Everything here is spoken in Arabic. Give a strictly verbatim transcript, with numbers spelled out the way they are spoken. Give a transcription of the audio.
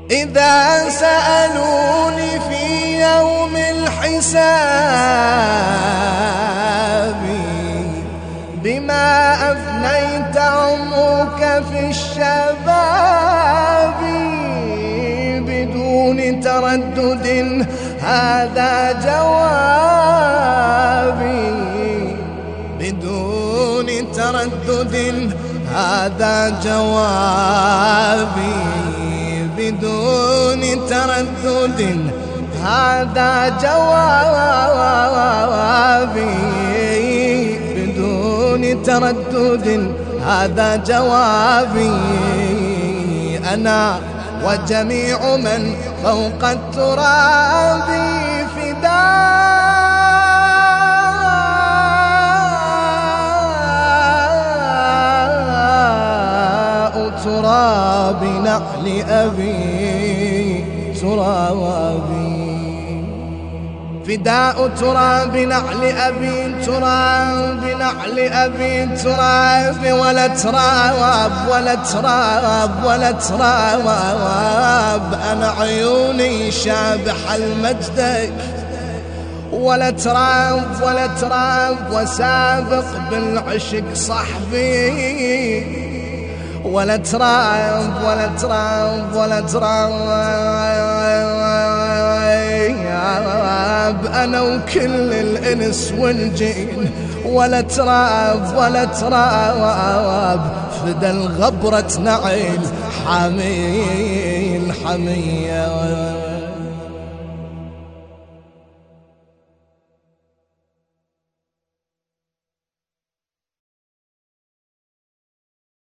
إذا سألوني في يوم الحساب بما أفنيت عمرك في الشباب، بدون تردد هذا جوابي، بدون تردد هذا جوابي، بدون تردد هذا جوابي، بدون تردد هذا جوابي. أنا وجميع من فوق التراب فداء تراب نعل أبي ترابي، فداء تراب نعل أبي تراب، نعل أبي تراب، ولا تراب ولا تراب ولا تراب. أنا عيوني شابح المجدك، ولا تراب ولا تراب، وسابق بالعشق صحبي، ولا تراب ولا تراب ولا تراب. أنا وكل الإنس والجين، ولا تراب ولا تراب، فدى الغبرة نعيل حميل حمية.